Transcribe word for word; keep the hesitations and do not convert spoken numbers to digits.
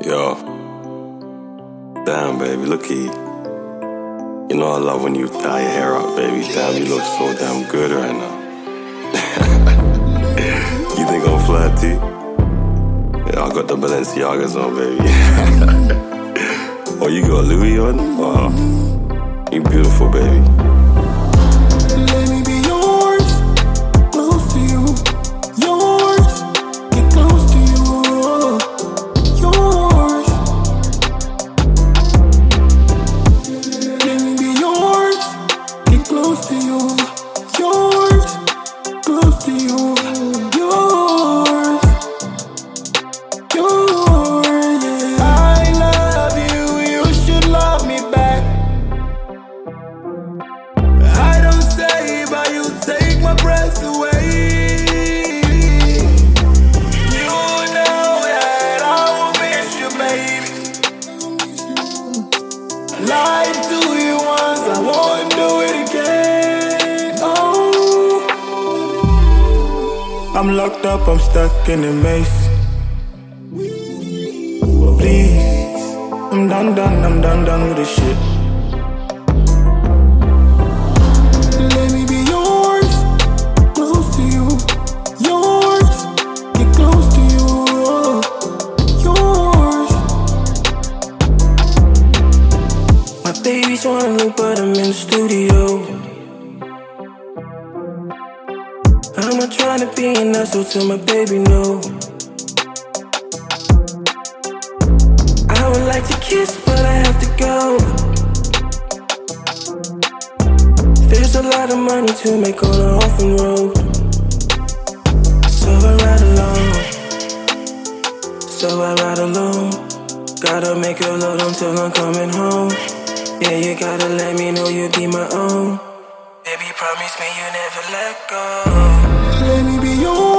Yo, damn, baby, look at you. You know I love when you tie your hair up, baby. Damn, you look so damn good right now. You think I'm flirty? Yeah, I got the Balenciagas on, baby. Oh, you got Louis on? Wow, you beautiful, baby. Let me be yours, close to you. Yours, get close to you. Yours. Let me be yours, get close to you. Yours, close to you. Yours. Yours, yeah. I love you, you should love me back. I don't say, but you take my breath away. You know that I will miss you, baby. I lied to you once, I won't do it again. Oh, I'm locked up, I'm stuck in a maze. Please, I'm done, done, I'm done, done with this shit. Let me be yours, close to you. Yours, get close to you. Yours. My baby's wanna look, but I'm in the studio. I'm not trying to be an asshole to my baby, no. I would like to kiss, but I have to go. There's a lot of money to make on a orphan road. So I ride alone. So I ride alone. Gotta make a load until I'm coming home. Yeah, you gotta let me know you'll be my own. Baby, promise me you never let go. Let me be yours.